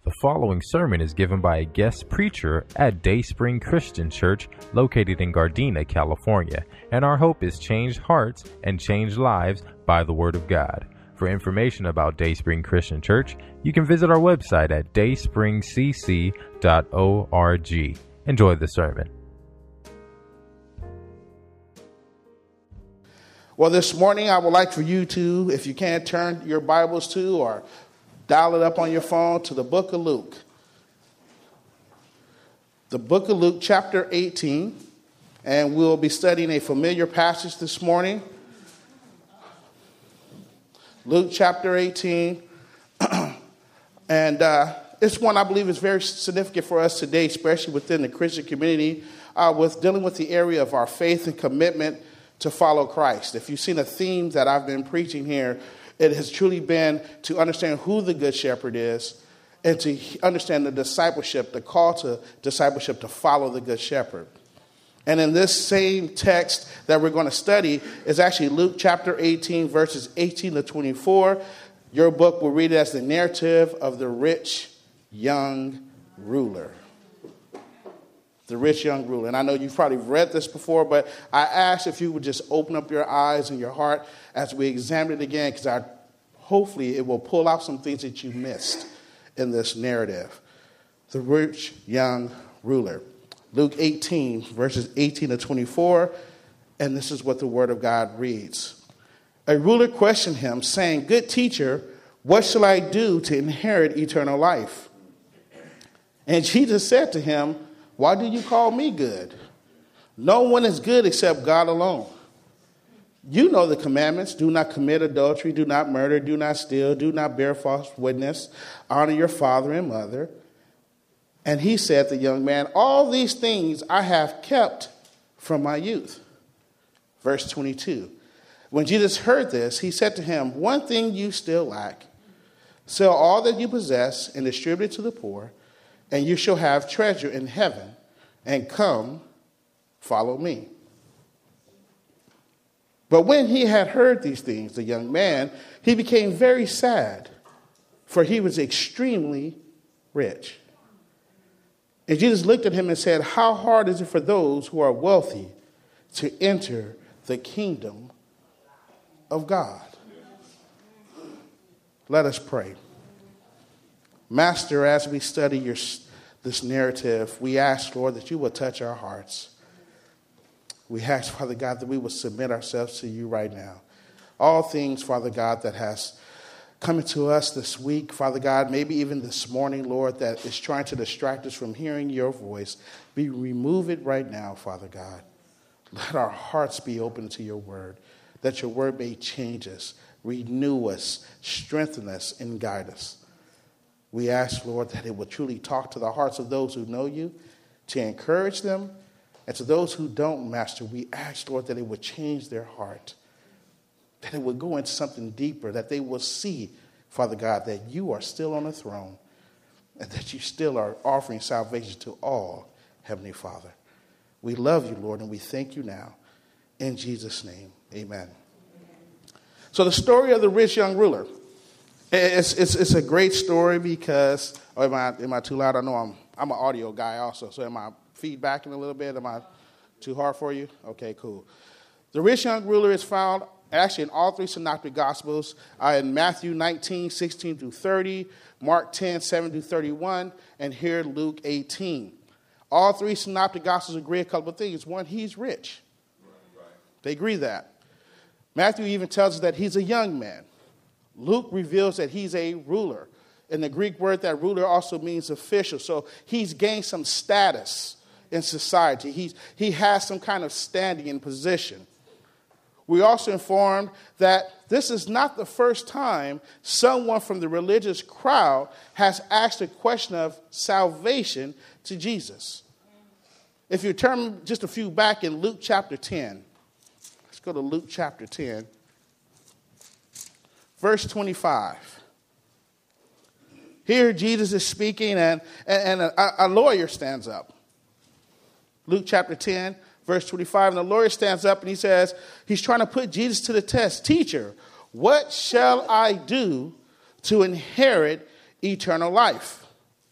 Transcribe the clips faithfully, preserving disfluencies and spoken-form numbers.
The following sermon is given by a guest preacher at Dayspring Christian Church located in Gardena, California, and our hope is change hearts and change lives by the Word of God. For information about Dayspring Christian Church, you can visit our website at dayspring c c dot org. Enjoy the sermon. Well, this morning I would like for you to, if you can, turn your Bibles to or dial it up on your phone to the book of Luke. The book of Luke, chapter eighteen. And we'll be studying a familiar passage this morning. Luke chapter eighteen. and uh, it's one I believe is very significant for us today, especially within the Christian community, uh, with dealing with the area of our faith and commitment to follow Christ. If you've seen a theme that I've been preaching here, it has truly been to understand who the Good Shepherd is and to understand the discipleship, the call to discipleship to follow the Good Shepherd. And in this same text that we're going to study is actually Luke chapter eighteen, verses eighteen to twenty-four. Your book will read it as the narrative of the rich young ruler. The rich young ruler. And I know you've probably read this before, but I ask if you would just open up your eyes and your heart as we examine it again, because I hopefully it will pull out some things that you missed in this narrative. The rich young ruler. Luke eighteen, verses eighteen to twenty-four, and this is what the word of God reads. A ruler questioned him, saying, "Good teacher, what shall I do to inherit eternal life?" And Jesus said to him, "Why do you call me good? No one is good except God alone. You know the commandments: do not commit adultery, do not murder, do not steal, do not bear false witness, honor your father and mother." And he said to the young man, "All these things I have kept from my youth." Verse twenty-two. When Jesus heard this, he said to him, "One thing you still lack. Sell all that you possess and distribute it to the poor, and you shall have treasure in heaven, and come, follow me." But when he had heard these things, the young man, he became very sad, for he was extremely rich. And Jesus looked at him and said, "How hard is it for those who are wealthy to enter the kingdom of God?" Let us pray. Master, as we study your, this narrative, we ask, Lord, that you will touch our hearts. We ask, Father God, that we will submit ourselves to you right now. All things, Father God, that has come to us this week, Father God, maybe even this morning, Lord, that is trying to distract us from hearing your voice, we remove it right now, Father God. Let our hearts be open to your word, that your word may change us, renew us, strengthen us, and guide us. We ask, Lord, that it will truly talk to the hearts of those who know you, to encourage them, and to those who don't, Master, we ask, Lord, that it would change their heart, that it would go into something deeper, that they will see, Father God, that you are still on the throne, and that you still are offering salvation to all, Heavenly Father. We love you, Lord, and we thank you now. In Jesus' name, amen. So the story of the rich young ruler. It's it's it's a great story because, oh, am I am I too loud? I know I'm I'm an audio guy also, so am I feedbacking a little bit? Am I too hard for you? Okay, cool. The rich young ruler is found actually in all three synoptic gospels, uh, in Matthew nineteen, sixteen through thirty, Mark ten, seven through thirty-one, and here Luke eighteen. All three synoptic gospels agree a couple of things. One, he's rich. Right, right. They agree that. Matthew even tells us that he's a young man. Luke reveals that he's a ruler. And the Greek word that ruler also means official. So he's gained some status in society. He's, he has some kind of standing and position. We're also informed that this is not the first time someone from the religious crowd has asked a question of salvation to Jesus. If you turn just a few back in Luke chapter ten, let's go to Luke chapter ten. Verse twenty-five. Here Jesus is speaking and, and a, a lawyer stands up. Luke chapter ten, verse twenty-five. And the lawyer stands up and he says, he's trying to put Jesus to the test. "Teacher, what shall I do to inherit eternal life?"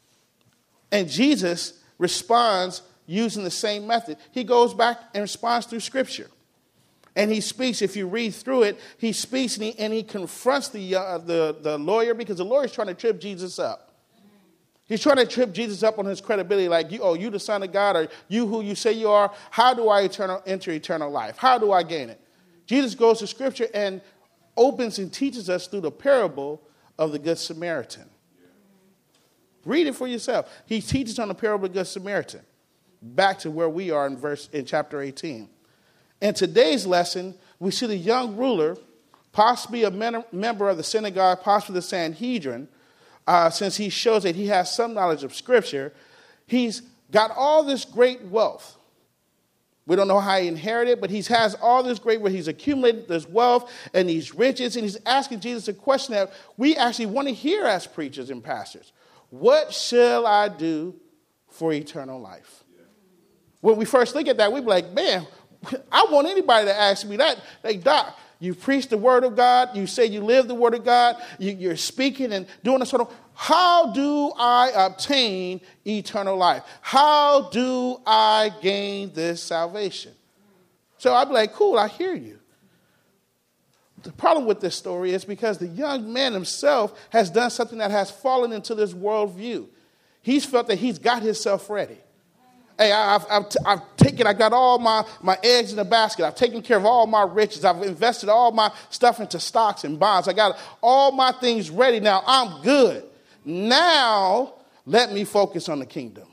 And Jesus responds using the same method. He goes back and responds through Scripture. And he speaks, if you read through it, he speaks and he, and he confronts the, uh, the, the lawyer, because the lawyer is trying to trip Jesus up. He's trying to trip Jesus up on his credibility, like, you, oh, you the Son of God, or you who you say you are, how do I eternal, enter eternal life? How do I gain it? Jesus goes to Scripture and opens and teaches us through the parable of the Good Samaritan. Read it for yourself. He teaches on the parable of the Good Samaritan. Back to where we are in verse in chapter eighteen. In today's lesson, we see the young ruler, possibly a men- member of the synagogue, possibly the Sanhedrin, uh, since he shows that he has some knowledge of Scripture. He's got all this great wealth. We don't know how he inherited, but he has all this great wealth. He's accumulated this wealth and these riches, and he's asking Jesus a question that we actually want to hear as preachers and pastors. What shall I do for eternal life? Yeah. When we first look at that, we be like, man, I want anybody to ask me that. Like, Doc, you preach the word of God. You say you live the word of God. You, you're speaking and doing this sort of. How do I obtain eternal life? How do I gain this salvation? So I'd be like, cool, I hear you. The problem with this story is because the young man himself has done something that has fallen into this worldview. He's felt that he's got himself ready. Hey, I've, I've, I've taken, I got all my, my eggs in the basket. I've taken care of all my riches. I've invested all my stuff into stocks and bonds. I got all my things ready. Now I'm good. Now let me focus on the kingdom.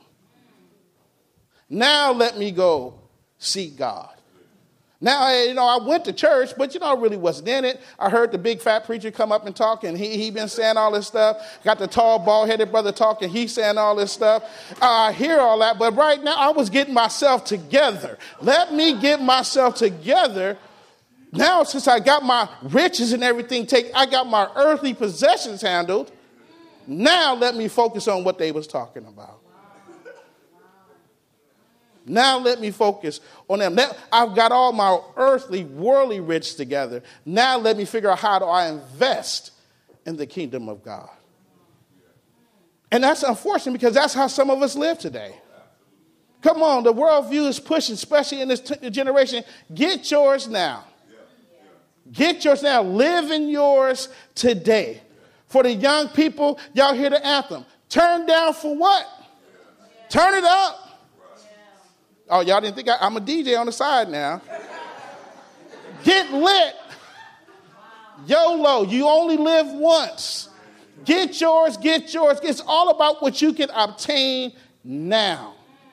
Now let me go seek God. Now, you know, I went to church, but, you know, I really wasn't in it. I heard the big fat preacher come up and talk, and he he been saying all this stuff. Got the tall, bald-headed brother talking. He's saying all this stuff. I hear all that, but right now I was getting myself together. Let me get myself together. Now, since I got my riches and everything taken, I got my earthly possessions handled. Now let me focus on what they was talking about. Now let me focus on them. Now, I've got all my earthly, worldly riches together. Now let me figure out how do I invest in the kingdom of God. And that's unfortunate because that's how some of us live today. Come on, the worldview is pushing, especially in this t- generation. Get yours now. Get yours now. Live in yours today. For the young people, y'all hear the anthem. Turn down for what? Turn it up. Oh, y'all didn't think I, I'm a D J on the side now. Get lit. YOLO. You only live once. Get yours, get yours. It's all about what you can obtain now.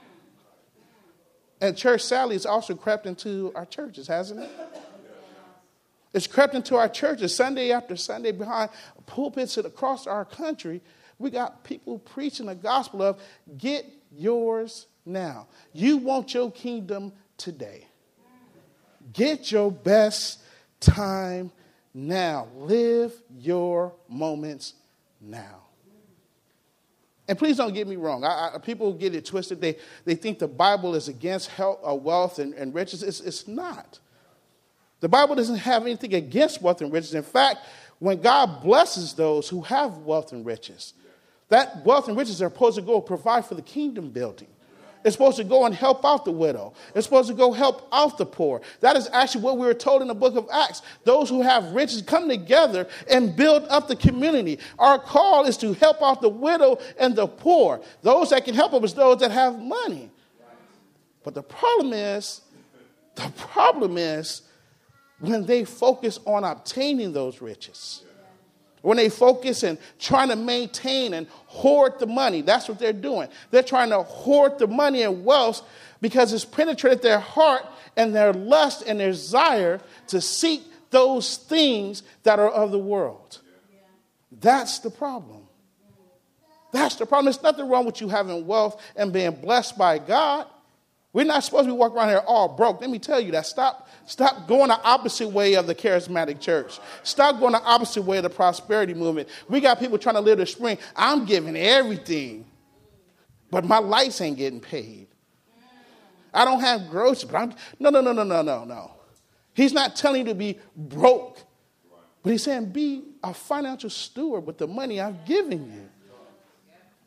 And church, sadly, it's also crept into our churches, hasn't it? It's crept into our churches Sunday after Sunday behind pulpits across our country. We got people preaching the gospel of get yours now. You want your kingdom today. Get your best time now. Live your moments now. And please don't get me wrong. I, I, people get it twisted. They, they think the Bible is against health, uh, wealth and, and riches. It's, it's not. The Bible doesn't have anything against wealth and riches. In fact, when God blesses those who have wealth and riches, that wealth and riches are supposed to go provide for the kingdom building. It's supposed to go and help out the widow. It's supposed to go help out the poor. That is actually what we were told in the book of Acts. Those who have riches come together and build up the community. Our call is to help out the widow and the poor. Those that can help them is those that have money. But the problem is, the problem is when they focus on obtaining those riches. When they focus and trying to maintain and hoard the money, that's what they're doing. They're trying to hoard the money and wealth because it's penetrated their heart and their lust and their desire to seek those things that are of the world. That's the problem. That's the problem. There's nothing wrong with you having wealth and being blessed by God. We're not supposed to be walking around here all broke. Let me tell you that. Stop, stop going the opposite way of the charismatic church. Stop going the opposite way of the prosperity movement. We got people trying to live the spring. I'm giving everything, but my lights ain't getting paid. I don't have groceries, but I'm no, no, no, no, no, no, no. He's not telling you to be broke, but he's saying be a financial steward with the money I've given you.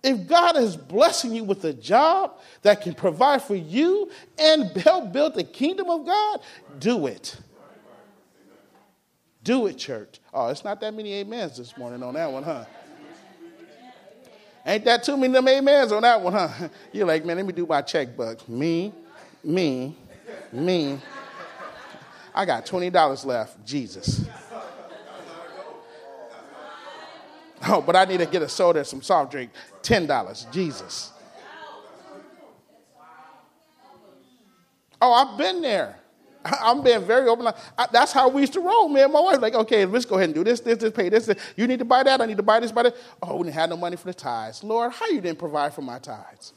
If God is blessing you with a job that can provide for you and help build the kingdom of God, do it. Do it, church. Oh, it's not that many amens this morning on that one, huh? Ain't that too many of them amens on that one, huh? You're like, man, let me do my checkbook. Me, me, me. I got twenty dollars left. Jesus. Oh, but I need to get a soda and some soft drink. ten dollars. Jesus. Oh, I've been there. I'm being very open. I, that's how we used to roll, man. My wife like, okay, let's go ahead and do this, this, this, pay this, this. You need to buy that. I need to buy this, buy that. Oh, we didn't have no money for the tithes. Lord, how you didn't provide for my tithes?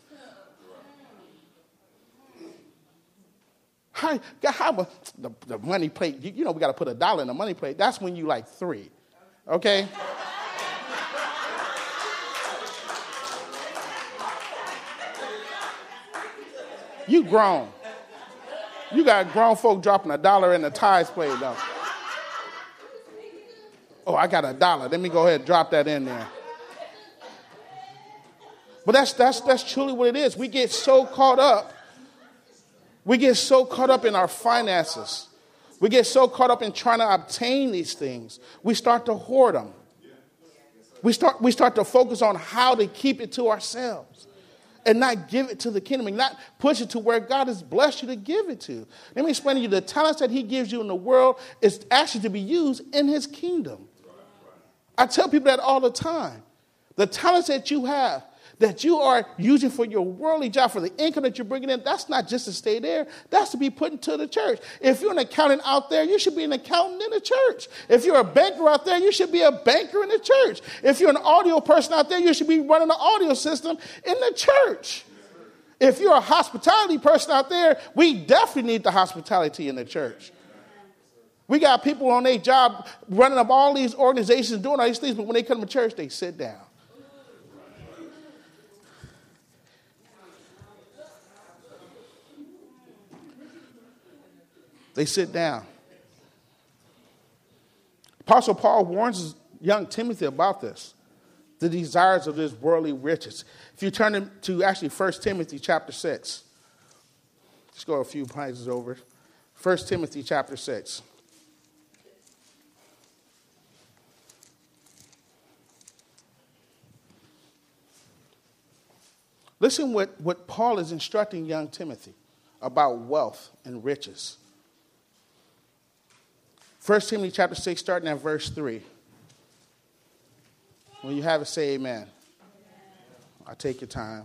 How, how the, the money plate, you, you know, we got to put a dollar in the money plate. That's when you like three, okay? You grown. You got grown folk dropping a dollar in the tithes plate, though. Oh, I got a dollar. Let me go ahead and drop that in there. But that's that's that's truly what it is. We get so caught up. We get so caught up in our finances. We get so caught up in trying to obtain these things. We start to hoard them. We start we start to focus on how to keep it to ourselves and not give it to the kingdom and not push it to where God has blessed you to give it to. Let me explain to you, the talents that he gives you in the world is actually to be used in his kingdom. I tell people that all the time. The talents that you have, that you are using for your worldly job, for the income that you're bringing in, that's not just to stay there. That's to be put into the church. If you're an accountant out there, you should be an accountant in the church. If you're a banker out there, you should be a banker in the church. If you're an audio person out there, you should be running an audio system in the church. If you're a hospitality person out there, we definitely need the hospitality in the church. We got people on their job running up all these organizations, doing all these things, but when they come to church, they sit down. They sit down. Apostle Paul warns young Timothy about this, the desires of this worldly riches. If you turn to actually First Timothy chapter six, let's go a few pages over. First Timothy chapter six. Listen what, what Paul is instructing young Timothy about wealth and riches. First Timothy chapter six, starting at verse three. When you have it, say amen. I'll take your time.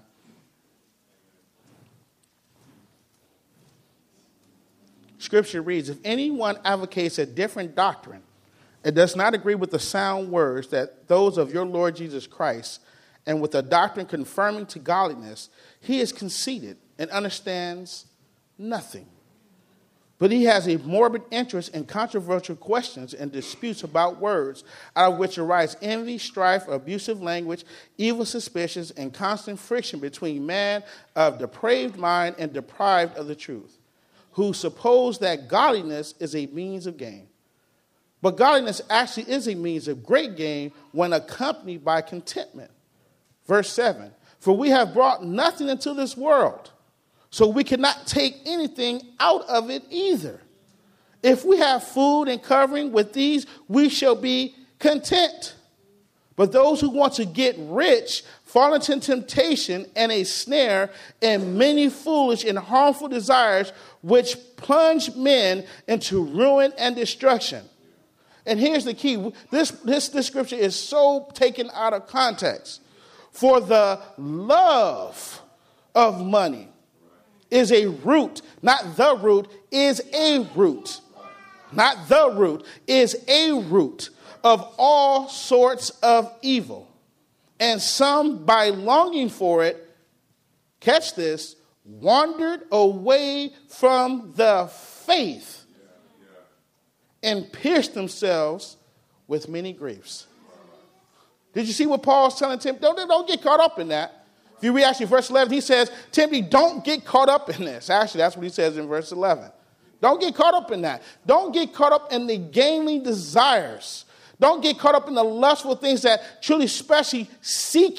Scripture reads, if anyone advocates a different doctrine and does not agree with the sound words that those of your Lord Jesus Christ, and with a doctrine confirming to godliness, he is conceited and understands nothing. But he has a morbid interest in controversial questions and disputes about words, out of which arise envy, strife, abusive language, evil suspicions, and constant friction between man of depraved mind and deprived of the truth, who suppose that godliness is a means of gain. But godliness actually is a means of great gain when accompanied by contentment. Verse seven, for we have brought nothing into this world, so we cannot take anything out of it either. If we have food and covering, with these we shall be content. But those who want to get rich fall into temptation and a snare and many foolish and harmful desires, which plunge men into ruin and destruction. And here's the key. This, this, this scripture is so taken out of context. For the love of money is a root, not the root, is a root. Not the root, is a root of all sorts of evil. And some, by longing for it, catch this, wandered away from the faith and pierced themselves with many griefs. Did you see what Paul's telling Timothy? Don't, don't get caught up in that. If you read actually verse eleven, he says, Timothy, don't get caught up in this. Actually, that's what he says in verse eleven. Don't get caught up in that. Don't get caught up in the gainly desires. Don't get caught up in the lustful things that truly, especially seeking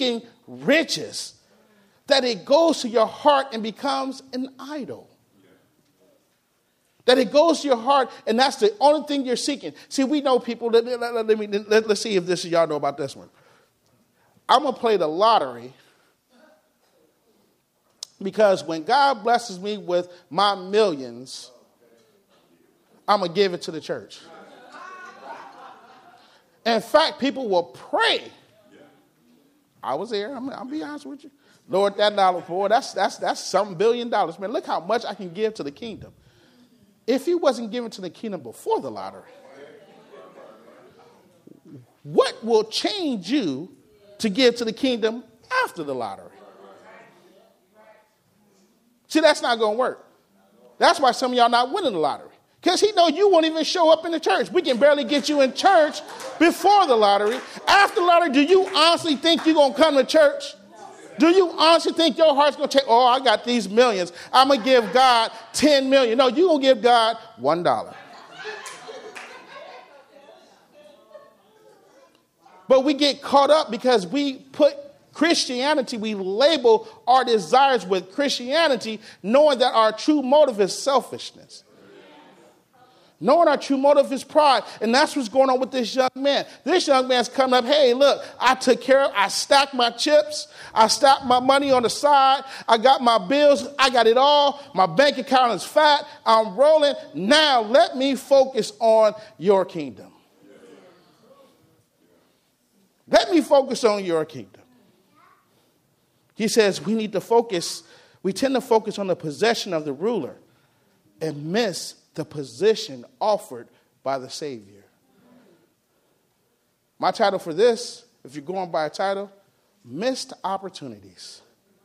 riches that it goes to your heart and becomes an idol. That it goes to your heart, and that's the only thing you're seeking. See, we know people, let, let, let, let me, let, let's see if this y'all know about this one. I'm going to play the lottery because when God blesses me with my millions, I'm going to give it to the church. In fact, people will pray. I was there. I'm, I'll be honest with you. Lord, that dollar, boy, that's, that's, that's some billion dollars. Man, look how much I can give to the kingdom. If he wasn't given to the kingdom before the lottery, what will change you to give to the kingdom after the lottery? See, that's not going to work. That's why some of y'all not winning the lottery. Because he know you won't even show up in the church. We can barely get you in church before the lottery. After the lottery, do you honestly think you're going to come to church? Do you honestly think your heart's going to take, oh, I got these millions. I'm going to give God ten million. No, you're going to give God one dollar. But we get caught up because we put Christianity, we label our desires with Christianity, knowing that our true motive is selfishness. Knowing our true motive is pride. And that's what's going on with this young man. This young man's coming up, hey, look, I took care of, I stacked my chips. I stacked my money on the side. I got my bills. I got it all. My bank account is fat. I'm rolling. Now let me focus on your kingdom. Let me focus on your kingdom. He says we need to focus. We tend to focus on the possession of the ruler and miss the position offered by the Savior. My title for this, if you're going by a title, Missed Opportunities.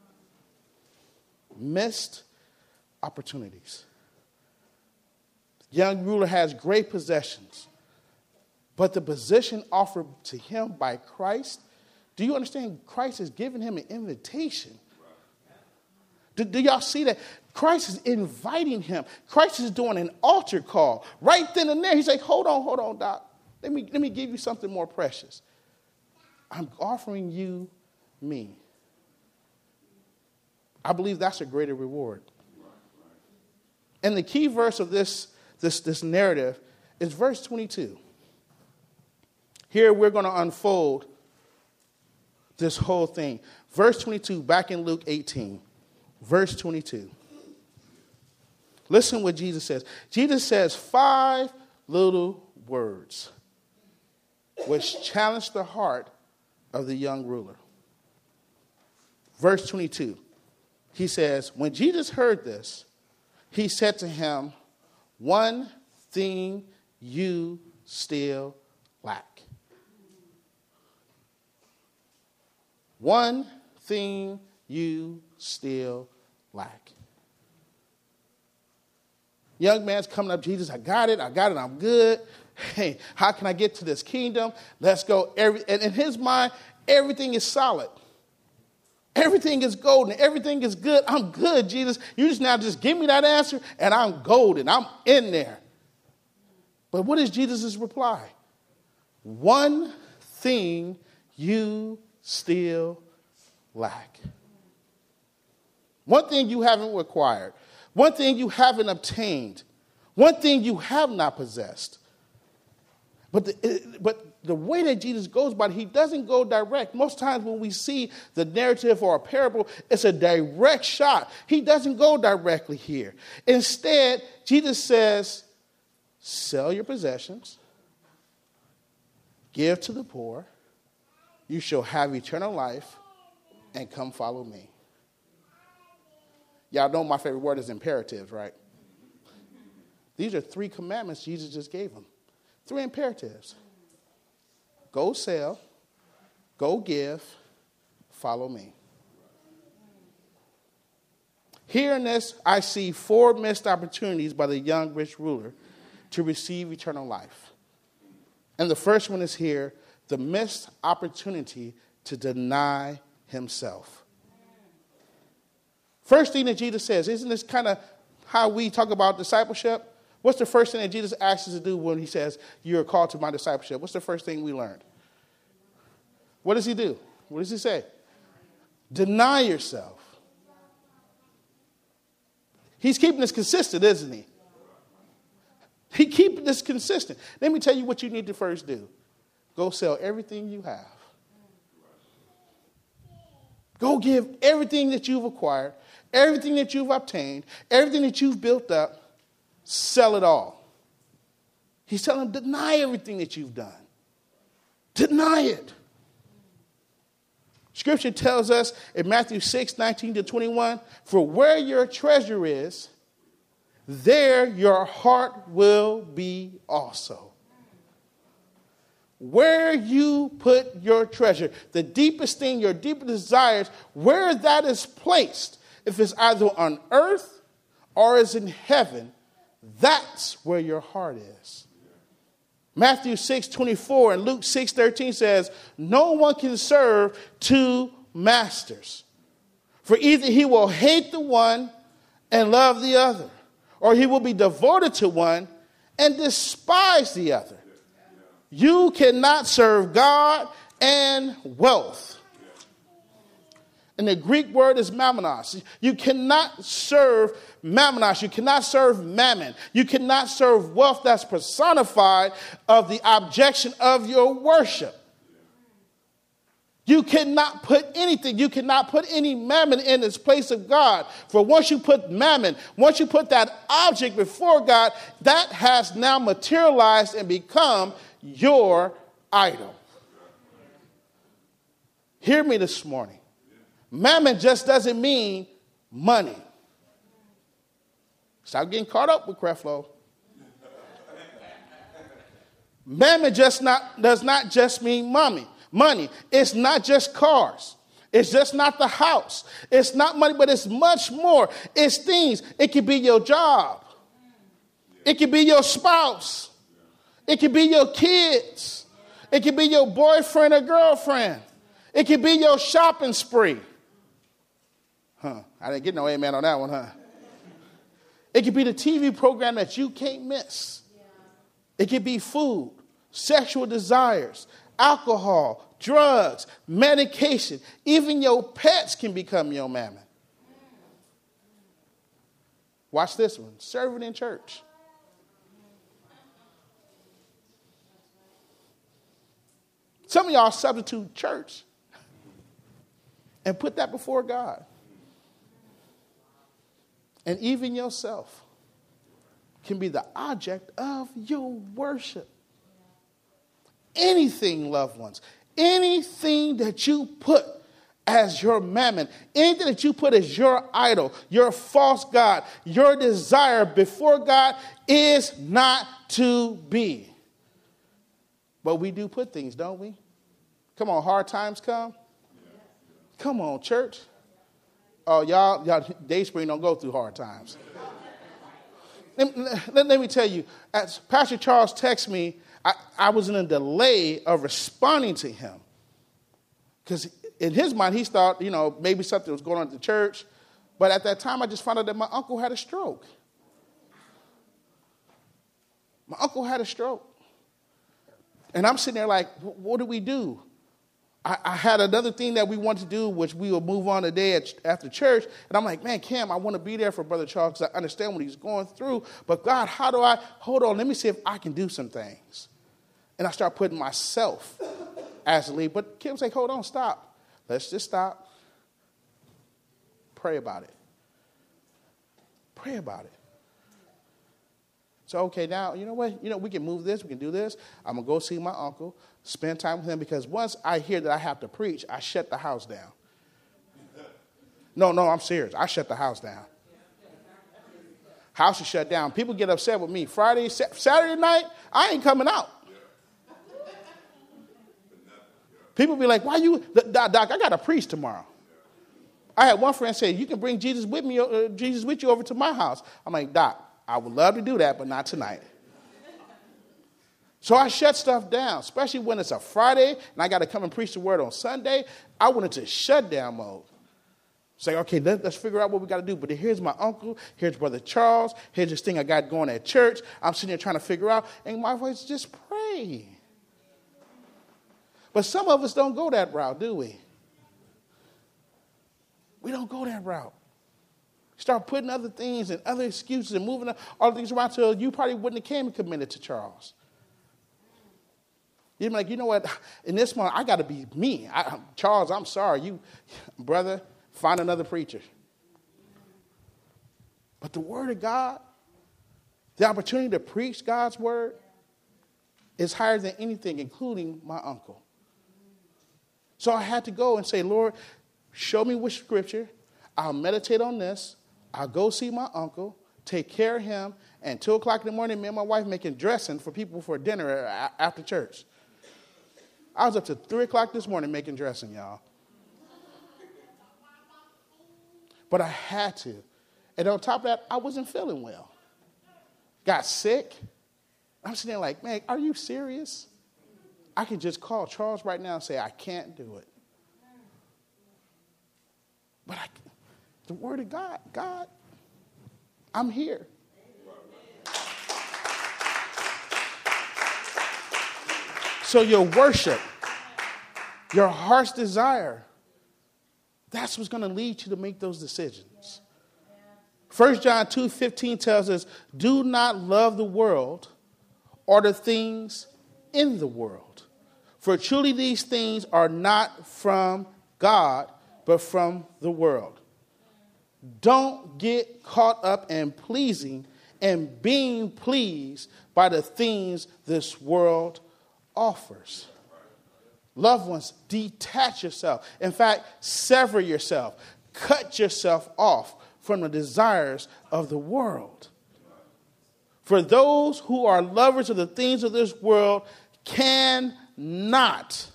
Missed Opportunities. The young ruler has great possessions, but the position offered to him by Christ, do you understand? Christ has given him an invitation. Do, do y'all see that? Christ is inviting him. Christ is doing an altar call. Right then and there, he's like, hold on, hold on, Doc. Let me, let me give you something more precious. I'm offering you me. I believe that's a greater reward. And the key verse of this, this, this narrative is verse twenty-two. Here we're going to unfold this whole thing. Verse twenty-two, back in Luke eighteen. Verse twenty-two. Listen what Jesus says. Jesus says five little words which challenged the heart of the young ruler. Verse twenty-two. He says, when Jesus heard this, he said to him, one thing you still lack. One thing you still lack. Young man's coming up, Jesus, I got it, I got it, I'm good. Hey, how can I get to this kingdom? Let's go. Every, and in his mind, everything is solid. Everything is golden. Everything is good. I'm good, Jesus. You just now just give me that answer, and I'm golden. I'm in there. But what is Jesus' reply? One thing you still lack. One thing you haven't acquired. One thing you haven't obtained. One thing you have not possessed. But the, but the way that Jesus goes about it, he doesn't go direct. Most times when we see the narrative or a parable, it's a direct shot. He doesn't go directly here. Instead, Jesus says, sell your possessions, give to the poor, you shall have eternal life, and come follow me. Y'all know my favorite word is imperatives, right? These are three commandments Jesus just gave them. Three imperatives. Go sell, go give, follow me. Here in this, I see four missed opportunities by the young rich ruler to receive eternal life. And the first one is here, the missed opportunity to deny himself. First thing that Jesus says, isn't this kind of how we talk about discipleship? What's the first thing that Jesus asks us to do when he says, you're called to my discipleship? What's the first thing we learned? What does he do? What does he say? Deny yourself. He's keeping this consistent, isn't he? He keeping this consistent. Let me tell you what you need to first do. Go sell everything you have. Go give everything that you've acquired, everything that you've obtained, everything that you've built up, sell it all. He's telling them, deny everything that you've done. Deny it. Scripture tells us in Matthew six, nineteen to twenty-one, for where your treasure is, there your heart will be also. Where you put your treasure, the deepest thing, your deepest desires, where that is placed, if it's either on earth or is in heaven, that's where your heart is. Matthew six, twenty-four and Luke six, thirteen says, no one can serve two masters. For either he will hate the one and love the other, or he will be devoted to one and despise the other. You cannot serve God and wealth. And the Greek word is mammonos. You cannot serve mammonos. You cannot serve mammon. You cannot serve wealth that's personified of the objection of your worship. You cannot put anything, you cannot put any mammon in its place of God. For once you put mammon, once you put that object before God, that has now materialized and become your idol. Hear me this morning. Mammon just doesn't mean money. Stop getting caught up with Creflo. Mammon just not does not just mean money. Money. It's not just cars. It's just not the house. It's not money, but it's much more. It's things. It could be your job. It could be your spouse. It could be your kids. It could be your boyfriend or girlfriend. It could be your shopping spree. Huh. I didn't get no amen on that one, huh? It could be the T V program that you can't miss. It could be food, sexual desires, alcohol, drugs, medication. Even your pets can become your mammon. Watch this one. Serving in church. Some of y'all substitute church and put that before God. And even yourself can be the object of your worship. Anything, loved ones, anything that you put as your mammon, anything that you put as your idol, your false god, your desire before God is not to be. But we do put things, don't we? Come on, hard times come. Come on, church. Oh, y'all, y'all, Dayspring don't go through hard times. let, let, let me tell you, as Pastor Charles texted me, I, I was in a delay of responding to him. Because in his mind, he thought, you know, maybe something was going on at the church. But at that time, I just found out that my uncle had a stroke. My uncle had a stroke. And I'm sitting there like, what do we do? I, I had another thing that we wanted to do, which we will move on today at, after church. And I'm like, man, Cam, I want to be there for Brother Charles because I understand what he's going through. But God, how do I, hold on, let me see if I can do some things. And I start putting myself as the lead. But Kim's like, hold on, stop. Let's just stop. Pray about it. Pray about it. So, okay, now, you know what? You know, we can move this. We can do this. I'm going to go see my uncle, spend time with him, because once I hear that I have to preach, I shut the house down. No, no, I'm serious. I shut the house down. House is shut down. People get upset with me. Friday, Saturday night, I ain't coming out. People be like, why you, Doc, Doc, I got to preach tomorrow. I had one friend say, you can bring Jesus with me, uh, Jesus with you over to my house. I'm like, Doc, I would love to do that, but not tonight. So I shut stuff down, especially when it's a Friday and I got to come and preach the word on Sunday. I went into shutdown mode. Say, okay, let, let's figure out what we got to do. But here's my uncle, here's Brother Charles, here's this thing I got going at church. I'm sitting there trying to figure out, and my voice just pray. But some of us don't go that route, do we? We don't go that route. Start putting other things and other excuses and moving all the things around till you probably wouldn't have came and committed to Charles. You'd be like, you know what? In this month, I got to be me. I, Charles, I'm sorry. You, brother, find another preacher. But the word of God, the opportunity to preach God's word is higher than anything, including my uncle. So I had to go and say, Lord, show me which scripture. I'll meditate on this. I'll go see my uncle, take care of him, and two o'clock in the morning, me and my wife making dressing for people for dinner after church. I was up to three o'clock this morning making dressing, y'all. But I had to. And on top of that, I wasn't feeling well. Got sick. I'm sitting there like, man, are you serious? I can just call Charles right now and say, I can't do it. But I, the word of God, God, I'm here. So your worship, your heart's desire, that's what's going to lead you to make those decisions. First John two fifteen tells us, do not love the world or the things in the world. For truly these things are not from God, but from the world. Don't get caught up in pleasing and being pleased by the things this world offers. Loved ones, detach yourself. In fact, sever yourself. Cut yourself off from the desires of the world. For those who are lovers of the things of this world cannot.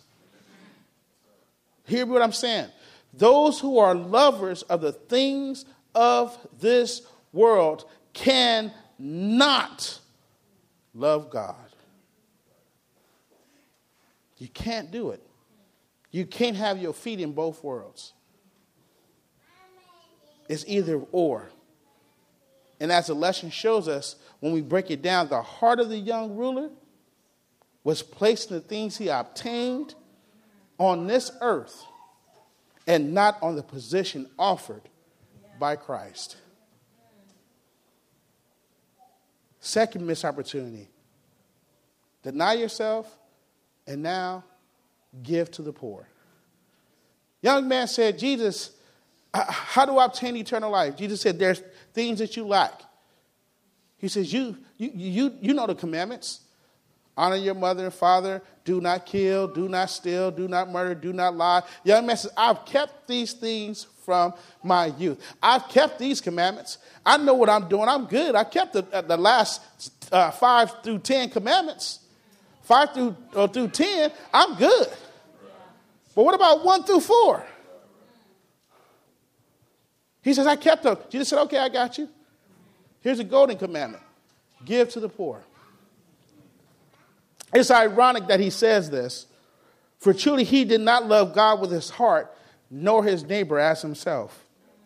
Hear what I'm saying. Those who are lovers of the things of this world cannot love God. You can't do it. You can't have your feet in both worlds. It's either or. And as the lesson shows us, when we break it down, the heart of the young ruler was placed in the things he obtained on this earth and not on the position offered by Christ. Second missed opportunity. Deny yourself and now give to the poor. Young man said, Jesus, how do I obtain eternal life? Jesus said, there's things that you lack. He says, you, you, you, you know the commandments. Honor your mother and father. Do not kill. Do not steal. Do not murder. Do not lie. Young man says, I've kept these things from my youth. I've kept these commandments. I know what I'm doing. I'm good. I kept the, the last uh, five through ten commandments. Five through, uh, through ten, I'm good. But what about one through four? He says, I kept them. Jesus said, okay, I got you. Here's a golden commandment. Give to the poor. It's ironic that he says this. For truly he did not love God with his heart, nor his neighbor as himself.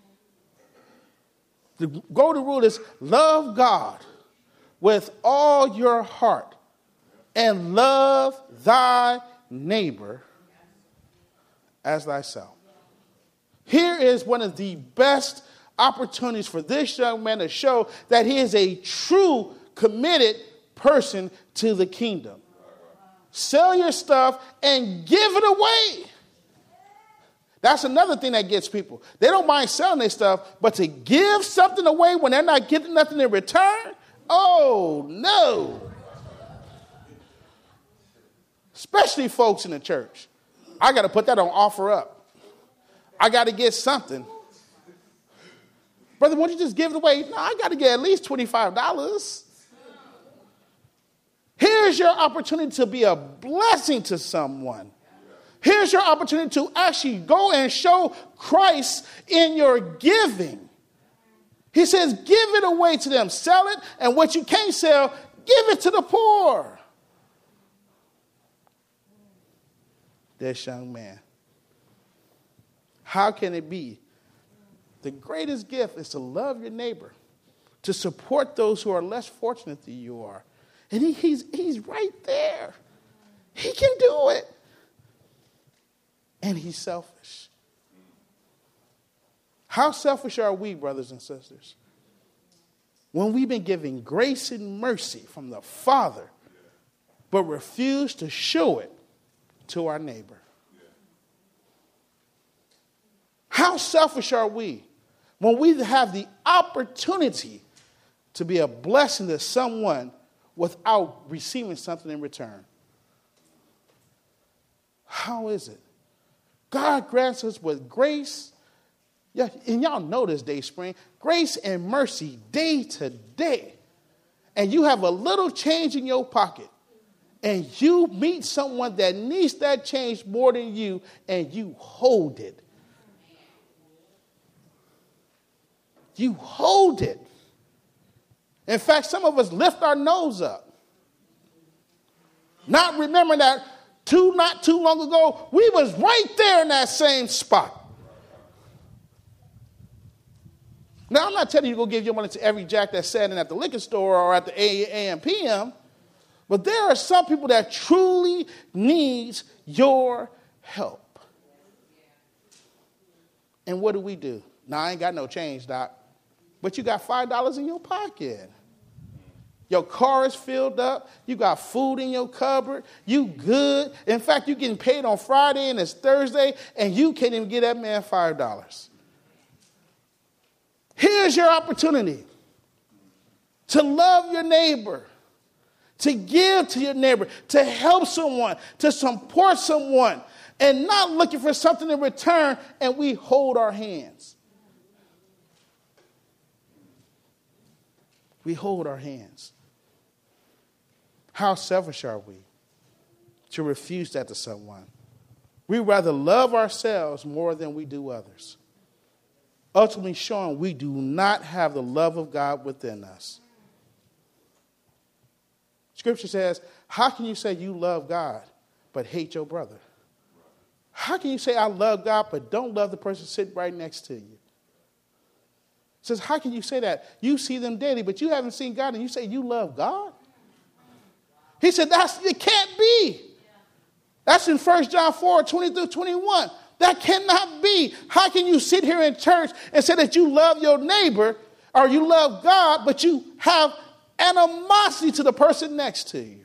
The golden rule is love God with all your heart and love thy neighbor as thyself. Here is one of the best opportunities for this young man to show that he is a true committed person to the kingdom. Sell your stuff and give it away. That's another thing that gets people. They don't mind selling their stuff, but to give something away when they're not getting nothing in return, oh no. Especially folks in the church. I got to put that on offer up. I got to get something. Brother, won't you just give it away? No, I got to get at least twenty-five dollars. Here's your opportunity to be a blessing to someone. Here's your opportunity to actually go and show Christ in your giving. He says, give it away to them. Sell it, and what you can't sell, give it to the poor. This young man. How can it be? The greatest gift is to love your neighbor, to support those who are less fortunate than you are. And he, he's, he's right there. He can do it. And he's selfish. How selfish are we, brothers and sisters, when we've been given grace and mercy from the Father, but refuse to show it to our neighbor? How selfish are we when we have the opportunity to be a blessing to someone without receiving something in return? How is it? God grants us with grace. Yeah, and y'all know this, Dayspring. Grace and mercy day to day. And you have a little change in your pocket. And you meet someone that needs that change more than you, and you hold it. You hold it. In fact, some of us lift our nose up. Not remembering that too, not too long ago, we was right there in that same spot. Now, I'm not telling you to go give your money to every jack that's standing at the liquor store or at the A M P M, but there are some people that truly needs your help. And what do we do? Now, I ain't got no change, Doc, but you got five dollars in your pocket. Your car is filled up. You got food in your cupboard. You good. In fact, you getting paid on Friday and it's Thursday, and you can't even give that man five dollars. Here's your opportunity to love your neighbor, to give to your neighbor, to help someone, to support someone, and not looking for something in return, and we hold our hands. We hold our hands. How selfish are we to refuse that to someone? We rather love ourselves more than we do others, ultimately showing we do not have the love of God within us. Scripture says, how can you say you love God but hate your brother? How can you say I love God but don't love the person sitting right next to you? It says, how can you say that? You see them daily, but you haven't seen God, and you say you love God? He said, that's, it can't be. That's in First John four, twenty through twenty-one. That cannot be. How can you sit here in church and say that you love your neighbor or you love God, but you have animosity to the person next to you?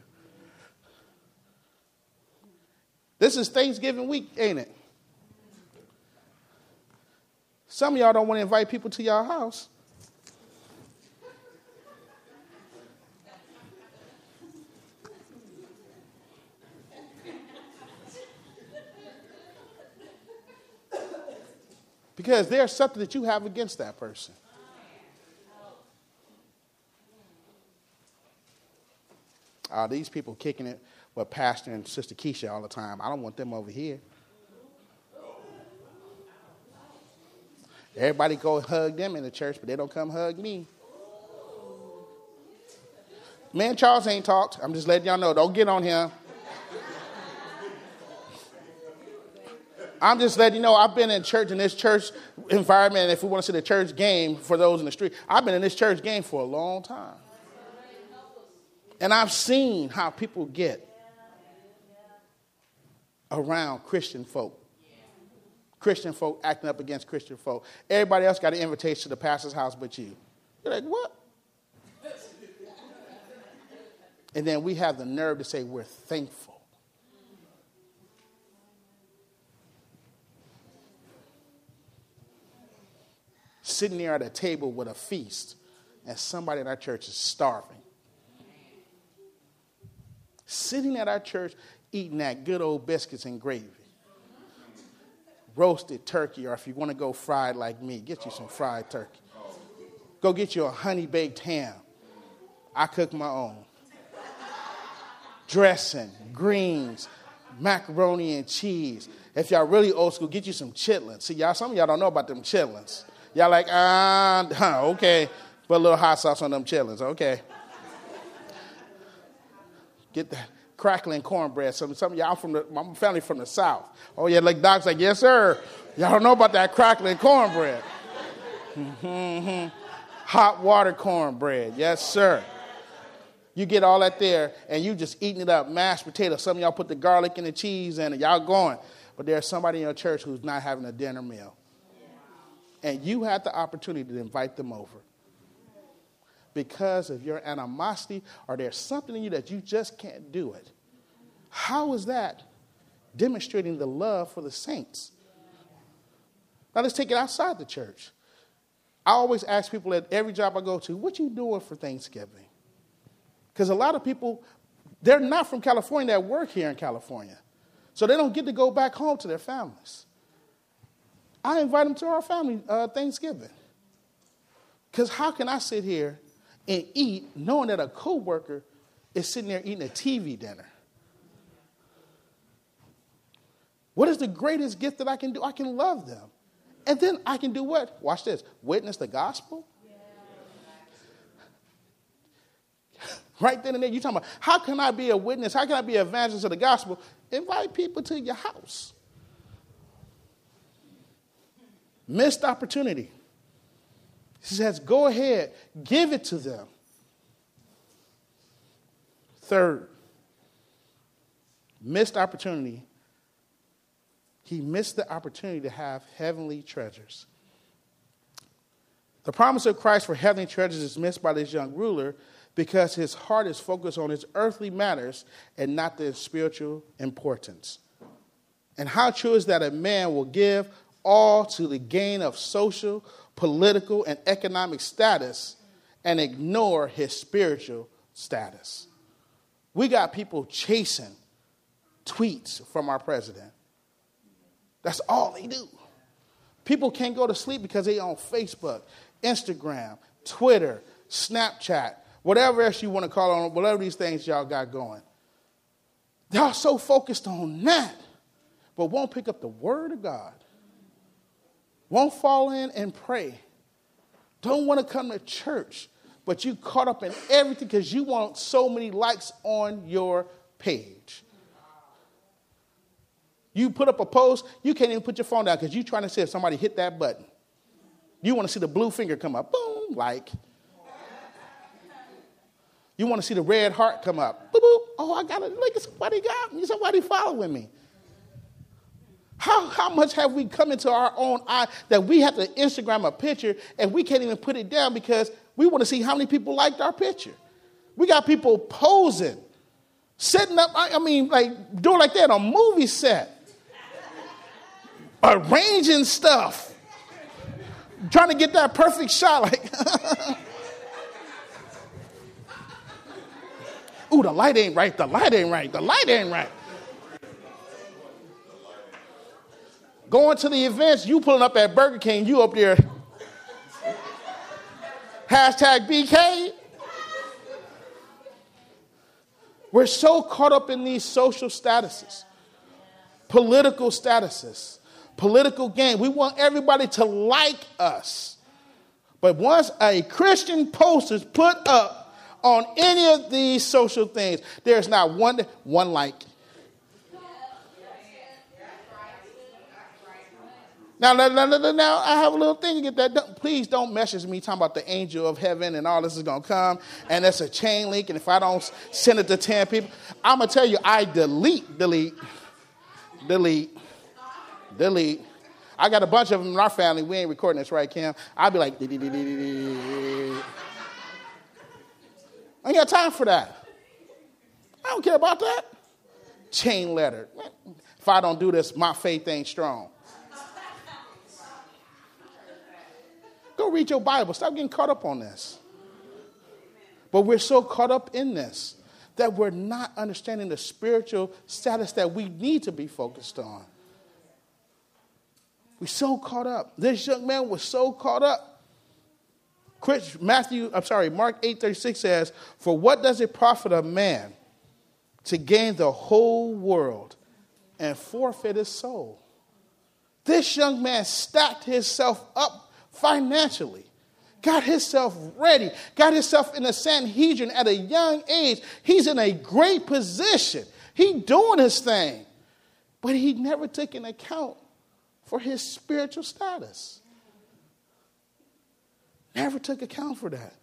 This is Thanksgiving week, ain't it? Some of y'all don't want to invite people to your house. Because there's something that you have against that person. Uh, these people kicking it with Pastor and Sister Keisha all the time. I don't want them over here. Everybody go hug them in the church, but they don't come hug me. Me and Charles ain't talked. I'm just letting y'all know. Don't get on him. I'm just letting you know I've been in church, in this church environment, and if we want to see the church game for those in the street, I've been in this church game for a long time. And I've seen how people get around Christian folk. Christian folk acting up against Christian folk. Everybody else got an invitation to the pastor's house but you. You're like, what? And then we have the nerve to say we're thankful. Sitting there at a table with a feast, and somebody in our church is starving. Sitting at our church eating that good old biscuits and gravy. Roasted turkey, or if you want to go fried like me, get you some fried turkey. Go get you a honey-baked ham. I cook my own. Dressing, greens, macaroni and cheese. If y'all really old school, get you some chitlins. See, y'all, some of y'all don't know about them chitlins. Y'all like, ah, huh, okay. Put a little hot sauce on them chitlins, okay. Get that crackling cornbread. Some, some of y'all from the, my family from the South. Oh, yeah, like Doc's like, yes, sir. Y'all don't know about that crackling cornbread. Mm-hmm. Hot water cornbread. Yes, sir. You get all that there, and you just eating it up. Mashed potatoes. Some of y'all put the garlic and the cheese in it. Y'all going. But there's somebody in your church who's not having a dinner meal. and you had the opportunity to invite them over. Because of your animosity, or there's something in you that you just can't do it. How is that demonstrating the love for the saints? Now let's take it outside the church. I always ask people at every job I go to, what you doing for Thanksgiving? Because a lot of people, they're not from California that work here in California. So they don't get to go back home to their families. I invite them to our family uh, Thanksgiving. Because how can I sit here and eat knowing that a coworker is sitting there eating a T V dinner? What is the greatest gift that I can do? I can love them. And then I can do what? Watch this. Witness the gospel. Right then and there, you're talking about, how can I be a witness? How can I be an evangelist of the gospel? Invite people to your house. Missed opportunity. He says, go ahead, give it to them. Third, missed opportunity. He missed the opportunity to have heavenly treasures. The promise of Christ for heavenly treasures is missed by this young ruler because his heart is focused on his earthly matters and not their spiritual importance. And how true is that a man will give all to the gain of social, political, and economic status and ignore his spiritual status. We got people chasing tweets from our president. That's all they do. People can't go to sleep because they on Facebook, Instagram, Twitter, Snapchat, whatever else you want to call on, whatever these things y'all got going. They're so focused on that, but won't pick up the word of God. Won't fall in and pray. Don't want to come to church, but you caught up in everything because you want so many likes on your page. You put up a post, you can't even put your phone down because you're trying to see if somebody hit that button. You want to see the blue finger come up, boom, like. You want to see the red heart come up, boop, boop. Oh, I got to look at somebody got me, somebody following me. How, how much have we come into our own eye that we have to Instagram a picture and we can't even put it down because we want to see how many people liked our picture? We got people posing, setting up, I, I mean, like doing like that on a movie set. Arranging stuff, trying to get that perfect shot. Like, ooh, the light ain't right. The light ain't right. The light ain't right. Going to the events, you pulling up at Burger King, you up there. Hashtag B K. We're so caught up in these social statuses, political statuses. Political gain. We want everybody to like us. But once a Christian post is put up on any of these social things, there's not one, one like. Now, now, now, now, I have a little thing to get that done. Please don't message me talking about the angel of heaven and all this is going to come. And that's a chain link. And if I don't send it to ten people, I'm going to tell you, I delete, delete, delete. Delete. I got a bunch of them in our family. We ain't recording this, right, Cam? I'll be like, I ain't got time for that. I don't care about that. Chain letter. If I don't do this, my faith ain't strong. Go read your Bible. Stop getting caught up on this. But we're so caught up in this that we're not understanding the spiritual status that we need to be focused on. We're so caught up. This young man was so caught up. Matthew, I'm sorry, Mark eight thirty-six says, for what does it profit a man to gain the whole world and forfeit his soul? This young man stacked himself up financially, got himself ready, got himself in a Sanhedrin at a young age. He's in a great position. He doing his thing, but he never took into account for his spiritual status. Never took account for that.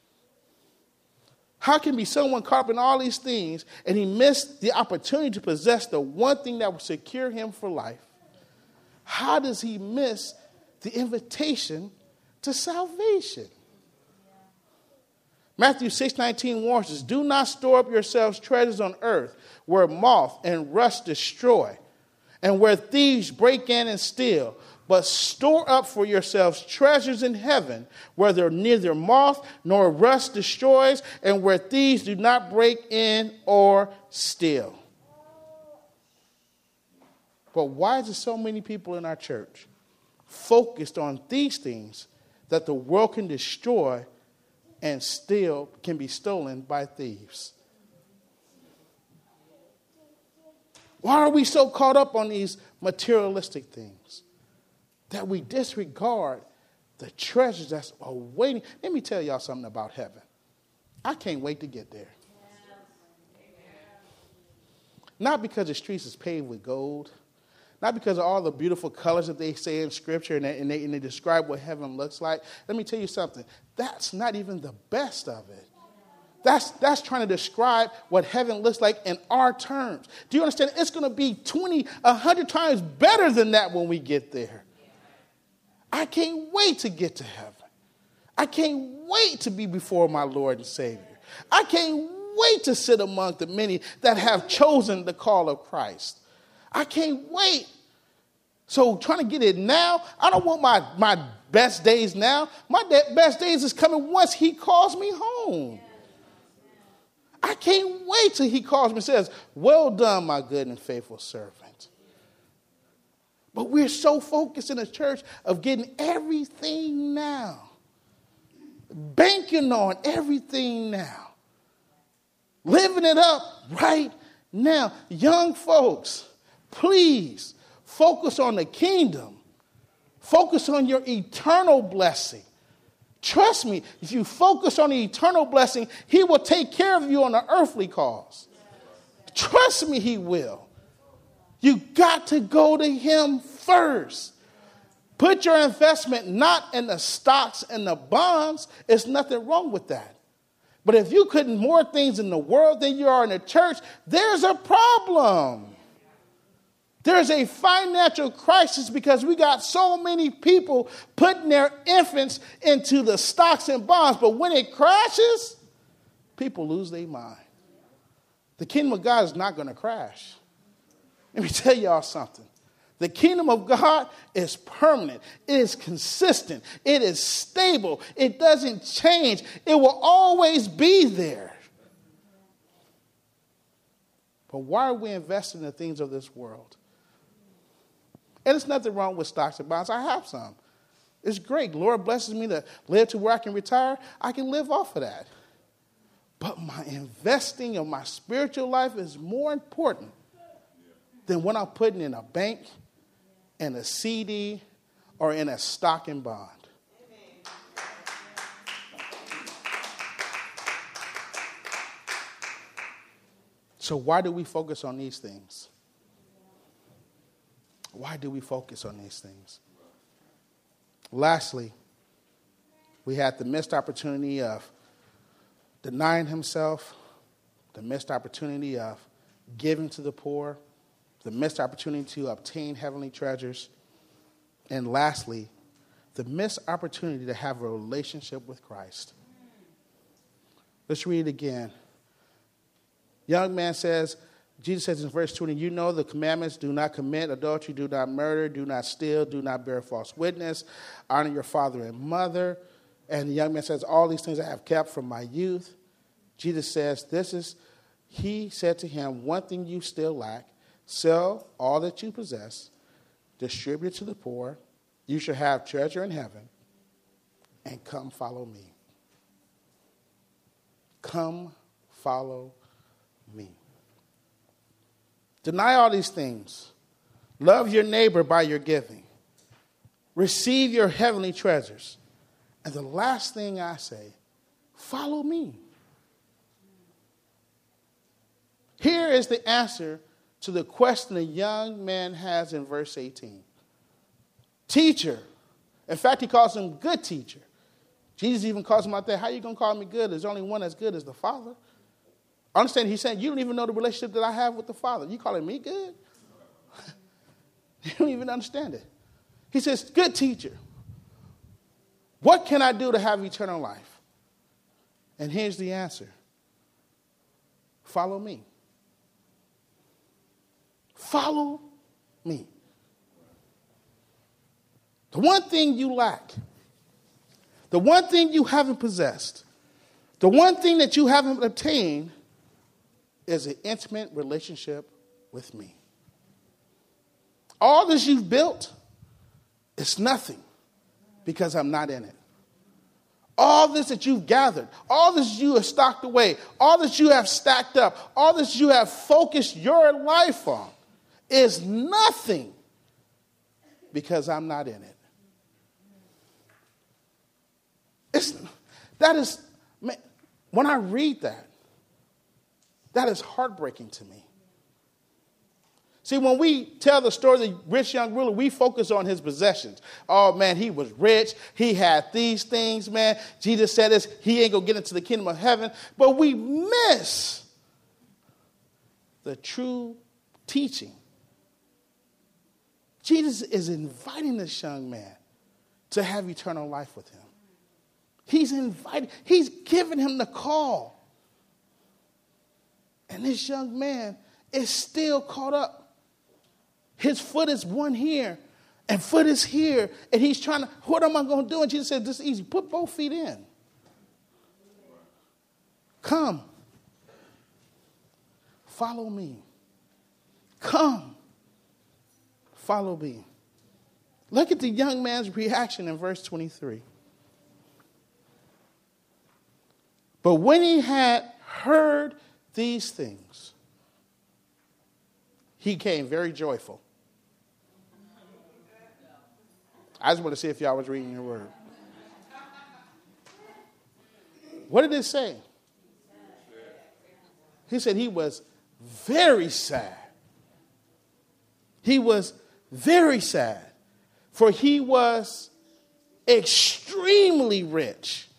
How can be someone caught up in all these things and he missed the opportunity to possess the one thing that would secure him for life? How does he miss the invitation to salvation. Matthew six nineteen warns us, do not store up yourselves treasures on earth where moth and rust destroy and where thieves break in and steal, but store up for yourselves treasures in heaven where there neither moth nor rust destroys and where thieves do not break in or steal. But why is there so many people in our church focused on these things that the world can destroy and still can be stolen by thieves? Why are we so caught up on these materialistic things that we disregard the treasures that's awaiting? Let me tell y'all something about heaven. I can't wait to get there. Not because the streets is paved with gold, not because of all the beautiful colors that they say in Scripture and they, and, they, and they describe what heaven looks like. Let me tell you something. That's not even the best of it. That's, that's trying to describe what heaven looks like in our terms. Do you understand? It's going to be twenty, one hundred times better than that when we get there. I can't wait to get to heaven. I can't wait to be before my Lord and Savior. I can't wait to sit among the many that have chosen the call of Christ. I can't wait. So trying to get it now, I don't want my, my best days now. My de- best days is coming once he calls me home. I can't wait till he calls me and says, well done, my good and faithful servant. But we're so focused in the church of getting everything now. Banking on everything now. Living it up right now. Young folks, please focus on the kingdom. Focus on your eternal blessing. Trust me, if you focus on the eternal blessing, he will take care of you on the earthly cause. Trust me, he will. You got to go to him first. Put your investment not in the stocks and the bonds. There's nothing wrong with that. But if you put more things in the world than you are in the church, there's a problem. There's a financial crisis because we got so many people putting their infants into the stocks and bonds. But when it crashes, people lose their mind. The kingdom of God is not going to crash. Let me tell y'all something. The kingdom of God is permanent. It is consistent. It is stable. It doesn't change. It will always be there. But why are we investing in the things of this world? And there's nothing wrong with stocks and bonds. I have some. It's great. The Lord blesses me to live to where I can retire. I can live off of that. But my investing in my spiritual life is more important than what I'm putting in a bank, in a C D, or in a stock and bond. So why do we focus on these things? Why do we focus on these things? Lastly, we had the missed opportunity of denying himself, the missed opportunity of giving to the poor, the missed opportunity to obtain heavenly treasures, and lastly, the missed opportunity to have a relationship with Christ. Let's read it again. Young man says, Jesus says in verse twenty, you know the commandments: do not commit adultery, do not murder, do not steal, do not bear false witness, honor your father and mother. And the young man says, all these things I have kept from my youth. Jesus says, this is, he said to him, one thing you still lack: sell all that you possess, distribute it to the poor, you shall have treasure in heaven, and come follow me. Come follow me. Deny all these things. Love your neighbor by your giving. Receive your heavenly treasures. And the last thing I say, follow me. Here is the answer to the question the young man has in verse eighteen. Teacher. In fact, he calls him good teacher. Jesus even calls him out there, how are you going to call me good? There's only one as good as the Father. Understand, he's saying, you don't even know the relationship that I have with the Father. You calling me good? You don't even understand it. He says, good teacher. What can I do to have eternal life? And here's the answer. Follow me. Follow me. The one thing you lack, the one thing you haven't possessed, the one thing that you haven't obtained is an intimate relationship with me. All this you've built is nothing because I'm not in it. All this that you've gathered, all this you have stocked away, all this you have stacked up, all this you have focused your life on is nothing because I'm not in it. It's, that is, man, when I read that, that is heartbreaking to me. See, when we tell the story of the rich young ruler, we focus on his possessions. Oh, man, he was rich. He had these things, man. Jesus said this. He ain't going to get into the kingdom of heaven. But we miss the true teaching. Jesus is inviting this young man to have eternal life with him. He's invited. He's given him the call. And this young man is still caught up. His foot is one here, and foot is here, and he's trying to, what am I going to do? And Jesus said, this is easy. Put both feet in. Come. Follow me. Come. Follow me. Look at the young man's reaction in verse twenty-three. But when he had heard these things, he came very joyful. I just want to see if y'all was reading your word. What did it say? He said he was very sad. He was very sad, for he was extremely rich.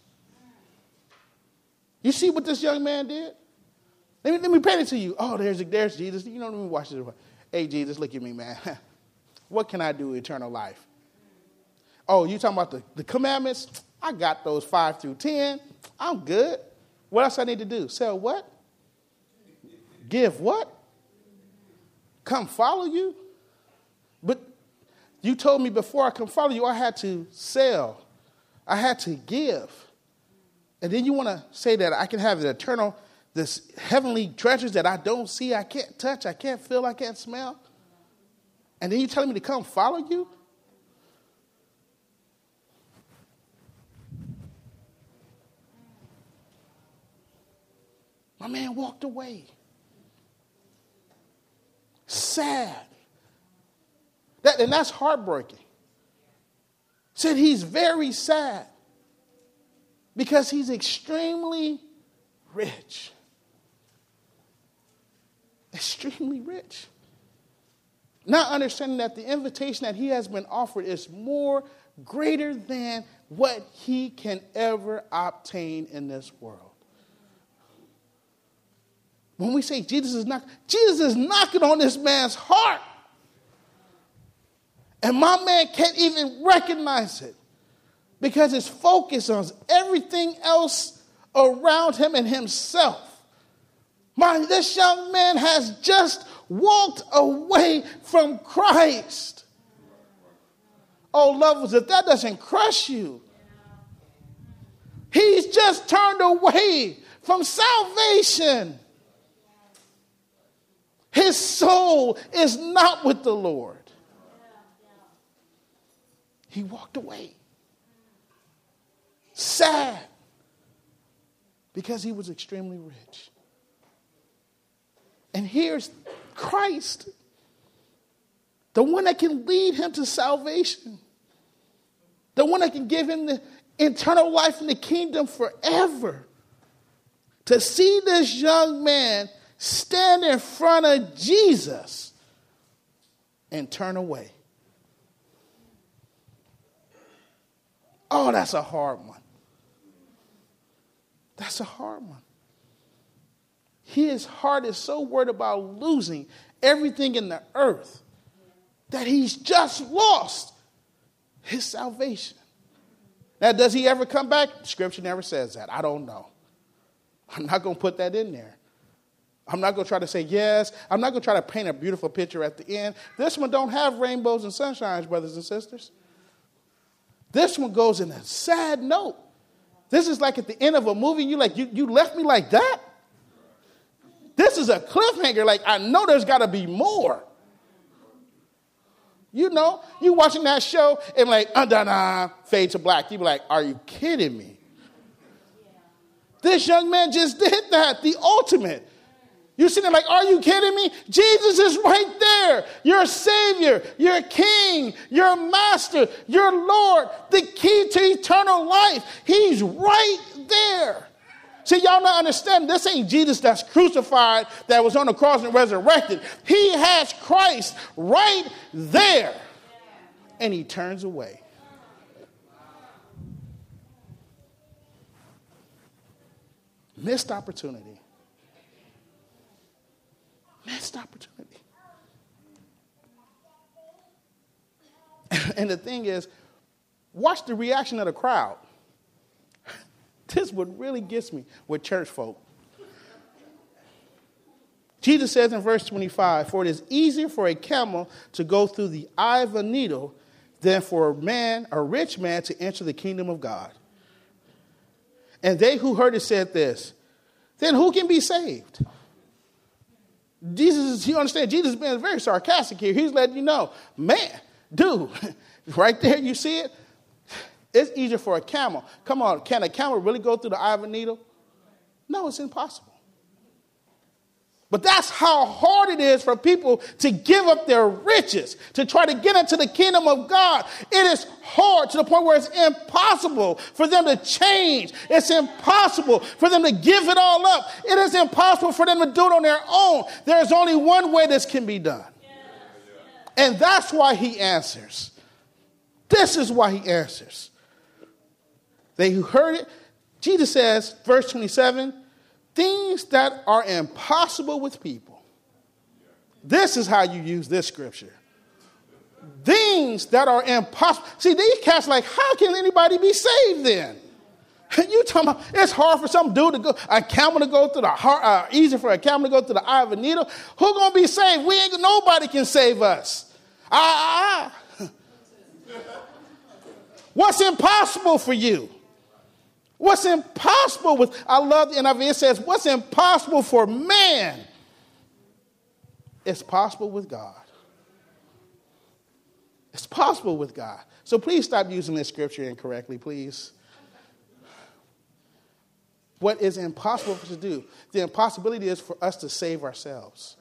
You see what this young man did? Let me, let me paint it to you. Oh, there's, there's Jesus. You know, let me watch this. Hey, Jesus, look at me, man. What can I do with eternal life? Oh, you talking about the, the commandments? I got those five through ten. I'm good. What else I need to do? Sell what? Give what? Come follow you? But you told me before I come follow you, I had to sell. I had to give. And then you want to say that I can have the eternal, this heavenly treasures that I don't see, I can't touch, I can't feel, I can't smell. And then you're telling me to come follow you? My man walked away. Sad. That, and that's heartbreaking. Said he's very sad because he's extremely rich. Extremely rich. Not understanding that the invitation that he has been offered is more greater than what he can ever obtain in this world. When we say Jesus is knocking, Jesus is knocking on this man's heart. And my man can't even recognize it because his focus on everything else around him and himself. My, this young man has just walked away from Christ. Oh, lovers, if that doesn't crush you, he's just turned away from salvation. His soul is not with the Lord. He walked away. Sad. Because he was extremely rich. And here's Christ. The one that can lead him to salvation. The one that can give him the eternal life in the kingdom forever. To see this young man stand in front of Jesus and turn away. Oh, that's a hard one. That's a hard one. His heart is so worried about losing everything in the earth that he's just lost his salvation. Now, does he ever come back? Scripture never says that. I don't know. I'm not going to put that in there. I'm not going to try to say yes. I'm not going to try to paint a beautiful picture at the end. This one don't have rainbows and sunshines, brothers and sisters. This one goes in a sad note. This is like at the end of a movie. You like you, you left me like that? This is a cliffhanger. Like, I know there's got to be more. You know, you watching that show and like, uh-da-da, fade to black. You be like, are you kidding me? This young man just did that, the ultimate. You're sitting there like, are you kidding me? Jesus is right there. Your Savior, your King, your Master, your Lord, the key to eternal life. He's right there. See, y'all not understand, this ain't Jesus that's crucified, that was on the cross and resurrected. He has Christ right there. And he turns away. Missed opportunity. Missed opportunity. And the thing is, watch the reaction of the crowd. This is what really gets me with church folk. Jesus says in verse twenty-five, for it is easier for a camel to go through the eye of a needle than for a man, a rich man, to enter the kingdom of God. And they who heard it said this, then who can be saved? Jesus, you understand, Jesus is being very sarcastic here. He's letting you know, man, dude, right there, you see it? It's easier for a camel. Come on, can a camel really go through the eye of a needle? No, it's impossible. But that's how hard it is for people to give up their riches, to try to get into the kingdom of God. It is hard to the point where it's impossible for them to change. It's impossible for them to give it all up. It is impossible for them to do it on their own. There's only one way this can be done. And that's why he answers. This is why he answers. They who heard it, Jesus says, verse twenty-seven, things that are impossible with people. This is how you use this scripture. Things that are impossible. See, these cats like, how can anybody be saved then? You talking about it's hard for some dude to go, a camel to go through the heart, uh, easy for a camel to go through the eye of a needle. Who gonna be saved? We ain't, nobody can save us. Ah, ah, ah. What's impossible for you? What's impossible with, I love the N I V, it says, what's impossible for man is possible with God. It's possible with God. So please stop using this scripture incorrectly, please. What is impossible for us to do? The impossibility is for us to save ourselves.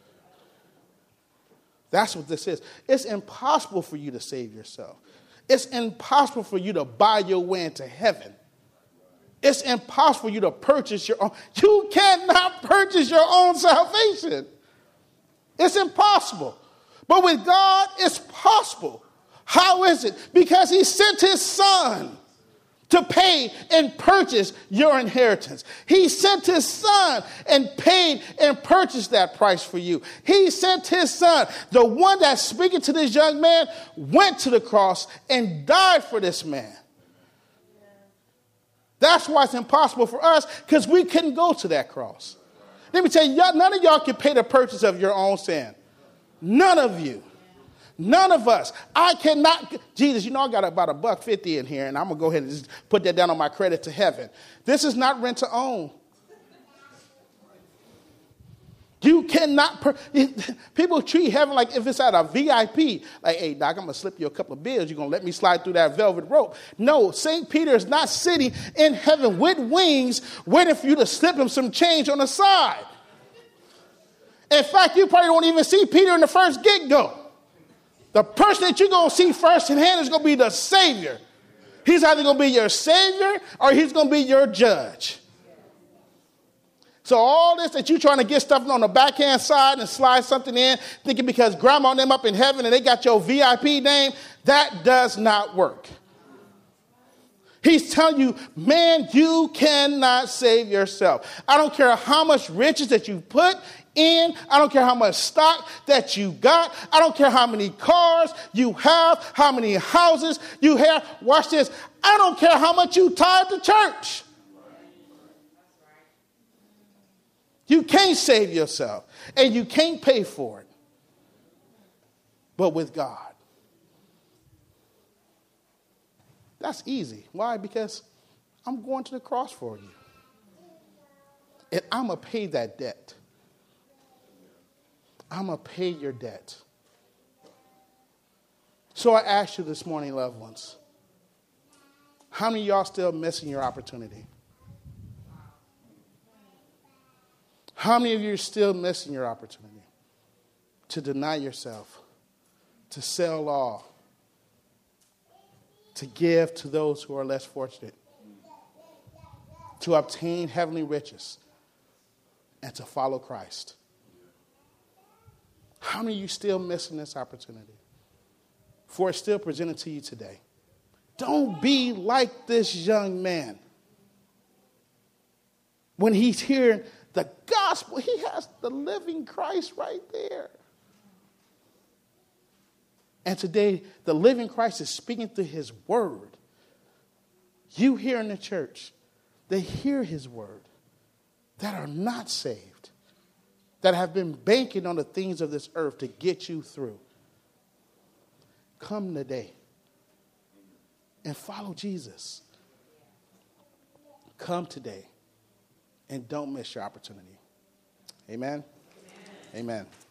That's what this is. It's impossible for you to save yourself. It's impossible for you to buy your way into heaven. It's impossible for you to purchase your own. You cannot purchase your own salvation. It's impossible. But with God, it's possible. How is it? Because he sent his son to pay and purchase your inheritance. He sent his son and paid and purchased that price for you. He sent his son, the one that's speaking to this young man, went to the cross and died for this man. That's why it's impossible for us, because we couldn't go to that cross. Let me tell you, none of y'all can pay the purchase of your own sin. None of you. None of us. I cannot. Jesus, you know I got about a buck fifty in here, and I'm going to go ahead and just put that down on my credit to heaven. This is not rent to own. You cannot. Per- People treat heaven like if it's at a V I P. Like, hey, Doc, I'm going to slip you a couple of bills. You're going to let me slide through that velvet rope. No, Saint Peter is not sitting in heaven with wings waiting for you to slip him some change on the side. In fact, you probably won't even see Peter in the first get-go. The person that you're going to see first in hand is going to be the Savior. He's either going to be your Savior or he's going to be your judge. So all this that you're trying to get stuff on the backhand side and slide something in, thinking because grandma and them up in heaven and they got your V I P name, that does not work. He's telling you, man, you cannot save yourself. I don't care how much riches that you put in. I don't care how much stock that you got. I don't care how many cars you have, how many houses you have. Watch this. I don't care how much you tithe to church. You can't save yourself, and you can't pay for it. But with God, that's easy. Why? Because I'm going to the cross for you. And I'm going to pay that debt. I'm going to pay your debt. So I ask you this morning, loved ones, how many of y'all still missing your opportunity? How many of you are still missing your opportunity to deny yourself, to sell all, to give to those who are less fortunate, to obtain heavenly riches, and to follow Christ? How many of you still missing this opportunity? For it's still presented to you today. Don't be like this young man. When he's hearing the gospel, he has the living Christ right there. And today, the living Christ is speaking through his word. You here in the church, they hear his word, that are not saved, that have been banking on the things of this earth to get you through. Come today and follow Jesus. Come today and don't miss your opportunity. Amen? Amen. Amen.